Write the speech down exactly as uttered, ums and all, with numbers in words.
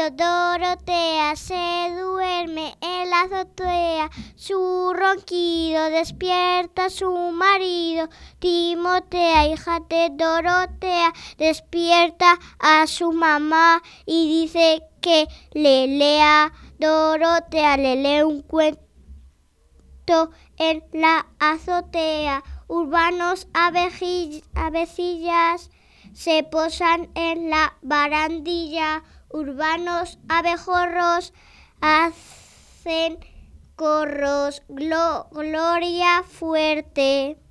río Dorotea se duerme en la azotea, su ronquido despierta a su marido. Timotea, hija de Dorotea, despierta a su mamá y dice que le lea. Dorotea le lee un cuento en la azotea. Urbanos avecillas se posan en la barandilla. Urbanos abejorros hacen corros. Glo- gloria fuerte.